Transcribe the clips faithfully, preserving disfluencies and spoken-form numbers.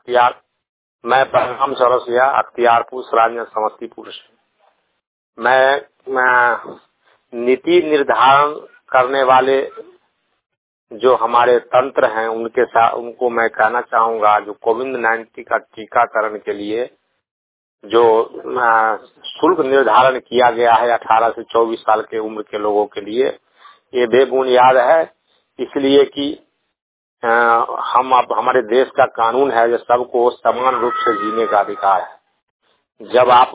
अख्तियार मैं बलराम चौरसिया अख्तियारपुर सरायगंज समस्तीपुर से। मैं, मैं नीति निर्धारण करने वाले जो हमारे तंत्र हैं उनके साथ उनको मैं कहना चाहूंगा, जो कोविड नाइन्टीन का टीकाकरण के लिए जो शुल्क निर्धारण किया गया है अठारह से चौबीस साल के उम्र के लोगों के लिए, ये बेबुनियाद है। इसलिए कि आ, हम अब हमारे देश का कानून है जो सबको समान रूप से जीने का अधिकार है। जब आप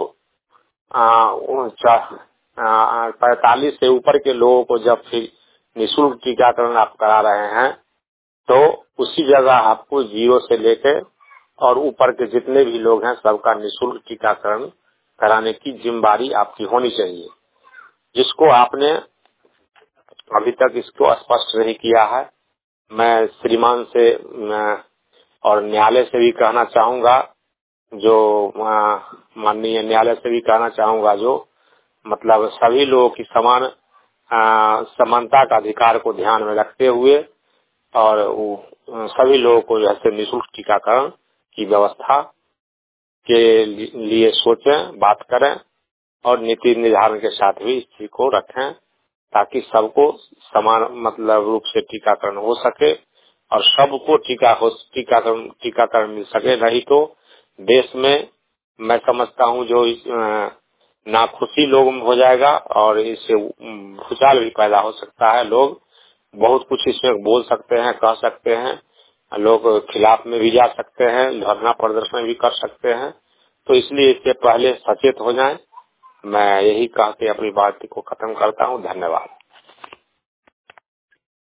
पैतालीस से ऊपर के लोगों को जब फिर निःशुल्क टीकाकरण आप करा रहे हैं तो उसी जगह आपको जीरो से लेकर और ऊपर के जितने भी लोग हैं सबका निःशुल्क टीकाकरण कराने की जिम्मेदारी आपकी होनी चाहिए, जिसको आपने अभी तक इसको स्पष्ट नहीं किया है। मैं श्रीमान से और न्यायालय से भी कहना चाहूंगा, जो माननीय न्यायालय से भी कहना चाहूंगा, जो मतलब सभी लोगों की समान समानता का अधिकार को ध्यान में रखते हुए और सभी लोगों को जैसे निःशुल्क टीकाकरण की व्यवस्था के लिए सोचें, बात करें और नीति निर्धारण के साथ भी इस चीज को रखें ताकि सबको समान मतलब रूप से टीकाकरण हो सके और सबको टीका हो टीकाकरण टीकाकरण मिल सके। नहीं तो देश में मैं समझता हूँ जो इस नाखुशी लोगों में हो जाएगा और इससे भूचाल भी पैदा हो सकता है। लोग बहुत कुछ इसमें बोल सकते हैं, कह सकते हैं, लोग खिलाफ में भी जा सकते हैं, धरना प्रदर्शन भी कर सकते हैं। तो इसलिए इससे पहले सचेत हो जाएं। मैं यही कह के अपनी बात को खत्म करता हूँ। धन्यवाद।